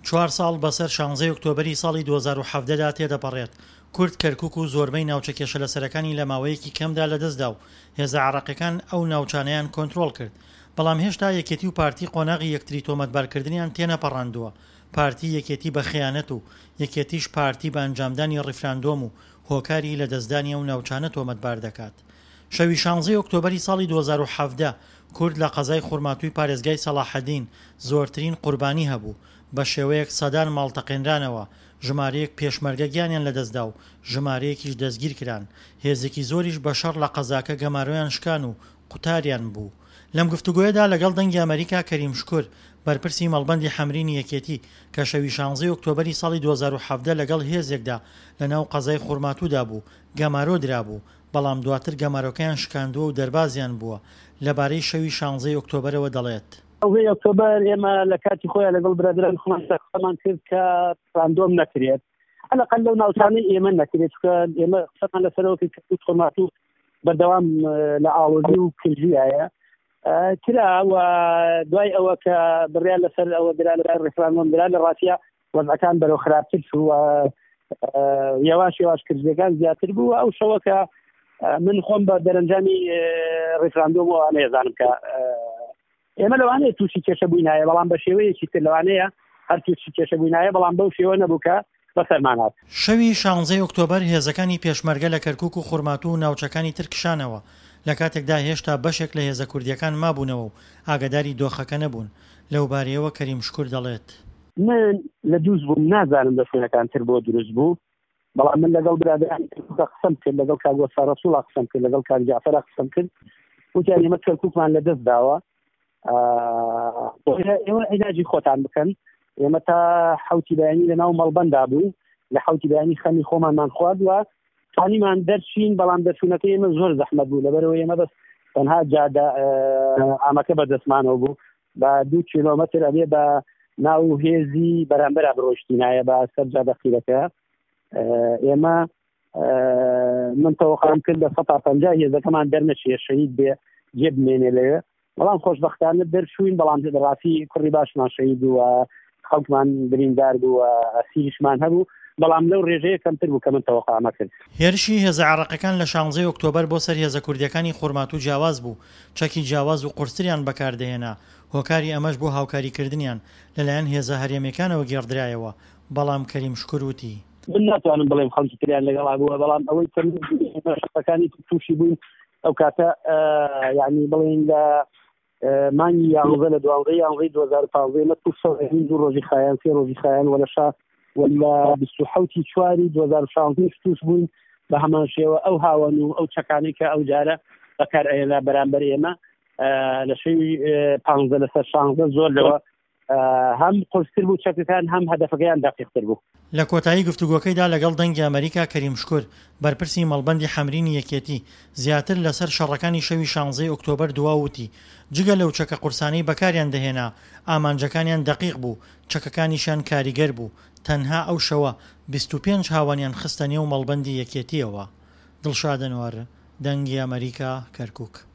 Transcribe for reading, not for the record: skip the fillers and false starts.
4 ساڵ بەسەر 16 ئۆکتۆبەری ساڵی 2017دا تێدەپەڕێت. کورد کەرکووک و زۆربەی ناوچە کێشەلەسەرەکانی لە ماوەیەکی کەمدا لەدەستدا و هێزە عەراقیەکان ئەو ناوچانەیان کۆنتڕۆڵ کرد. بەڵام هێشتا یەکێتی و پارتی قۆناغی یەکتری تۆمەتبارکردنیان تێنەپەڕاندووە. پارتی یەکێتی بە خەیانەت و یەکێتیش پارتی بە ئەنجامدانی ڕیفراندۆم و هۆکاری لە دەستدانی ئەو ناوچانە تۆمەتبار دەکات. شەوی 16 ئۆکتۆبەری ساڵی 2017 کورد لە قەزای خوڕماتووی پارێزگای سەلاحەدین زۆرترین قوربانی هەبوو. بە شێوەیەک سەدان ماڵتەقێنرانەوە، ژمارەیەک پێشمەرگە گیانیان لەدەستدا و ژمارەیەکیش دەستگیر کران. هێزێکی زۆریش بە شەڕ لە قەزاکە گەمارۆیان شکان و قوتاریان بوو. لەم گفتوگۆیەدا لەگەڵ دەنگی ئەمریکا کەریم شکور بەرپرسی مەڵبەندی حەمرینی یەکێتی کە شەوی 16 ئۆکتۆبەری ساڵی 2017 لەگەڵ هێزێکدا لەناو قەزای خوڕماتوودا بوو گەمارۆ درابوو، بەڵام دواتر گەمارۆکەیان شکاندووە و دەربازیان بووە. لەبارەی شەوی 16 ئۆکتۆبەرەوە دەڵێت: ئۆکتۆبەر ئێمە لە کاتی خۆیان لەگەڵ برادران خۆمان کرد کە ڕاندۆم نەکرێت، هەلەقەل لەو ناوچانەی ئێمە نەکرێت، کە ئێمە قسەمان لەسەرەوە کرد کە خۆرماتوو بەردەوام لە ئاڵۆزی و کردژیایە کرا و دوای ئەوە کە بڕیان لەسەر ئەوە درا لە ڕێفراندۆم درا لە ڕاستیە وەزعەکان بەرەو خراپتر و یاواش کردژیەکان زیاتر بوو. ئەو شەوە کە من خۆم بە دەرەنجامی ڕێفراندۆمەوە نەیەزانم کە ئێمە لەوانەیە تووشی کێشە بووینایە، بەڵام بە شێوەیەکی تر لەوانەیە هەر تووشی کێشە بووینایە، بەڵام بەو شێوە نەبوو کە بەسەرمانات. شەوی 16 ئۆکتۆبەر هێزەکانی پێشمەرگە لە کەرکووک و خوڕماتوو و ناوچەکانی تر کشانەوە. لە کاتێکدا هێشتا بەشێک لە هێزە کوردیەکان مابوونەوە و ئاگاداری دۆخەکە نەبوون. لەو بارەیەوە کەریم شکور دەڵێت: من لە دووس بووم، نازانم بە شوێنەکان تر بۆ دروست بوو، بەڵام من لەگەڵ برادرانی قسەم کرد، لەگەڵ کاک وەفا ڕەسوڵا قسەم کرد، لەگەڵ کاک جعفەرا قسەم کرد، وتیان ئێمە کەرکووکمان لەدەست داوە، ئێوە عیلاجی خۆتان بکەن. ئێمە تا حوتی بەیانی لەناو مەڵبەندا بوو، لە حوتی بەیانی خەمی خۆمانمان خوارد و توانیمان دەرچین، بەڵام دەرچوونەکەی ئێمە زۆر زەحمەت بوو، لەبەرەوە ئێمە بەس تەنها جادە ئامەکە بەدەستمانەوە بوو، بە 2 کیلۆمەتر ئەبێ بە ناو هێزی بەرامبەرا بڕۆشتینایە بە سەر جادە قیرەکە. ئێمە من تەوەقعم کرد لە 150 هێزەکەمان دەرنەچێ شەهید بێ جێ بمێنێ لەوێ، بەڵام خۆشبەختانە دەرچوین، بەڵام ڕاستی کوڕی باشمان شەهید بوو و خەڵکمان بریندار بوو و ئەسیریشمان هەبوو، بەڵام لەو ڕێژەیە کەمتر بوو کە من تەوەقعمە کرد. هێرشی هێزە عەراقیەکان لە 16 ئۆکتۆبەر بۆ سەر هێزە کوردیەکانی خوڕماتوو جیاواز بوو. چەکی جیاواز و قورسریان بەکاردەهێنا. هۆکاری ئەمەش بۆ هاوکاریکردنیان لەلایەن هێزە هەرێمیەکانەوە گێڕدرایەوە. بەڵام کەریم شکور وتی: من ناتوانم بڵێم خەڵکی تریان لەگەڵا بووە، بەڵام ئەوەی شەقەکانی تووشی بووین ئەو کاتە یعنی بڵێن لە مانگی 11 لە 12 2015 مە تووشە ڕۆژی خایان، 3 ڕۆژی خایان وەلەشا ولا 27 چواری 2016 تووش بووین. بە هەمان شێوە ئەو هاوەن و ئەو چەکانی کە ئەو جارە بەکار ئێنا بەرامبەر ئێمە لە شەوی 15 لەسەر 16 زۆر لەوە هەم قورستر بوو چەکەکان، هەم هەدەفەکەیان دەقیقتر بوو. لە کۆتایی گفتوگۆکەیدا لەگەڵ دەنگی ئەمریکا کەریم شکور بەرپرسی مەڵبەندی حەمرینی یەکێتی زیاتر لەسەر شەڕەکانی شەوی 16 ئۆکتۆبەر دواوتی: جگە لەو چەکە قورسانەی بەکاریان دەهێنا، ئامانجەکانیان دەقیق بوو، چەکەکانیشان کاریگەر بوو. تەنها ئەو شەوە 25 هاوانیان خستە نێو مەڵبەندی یەکێتیەوە. دڵشاد ئەنوار، دەنگی ئەمریکا، کەرکووک.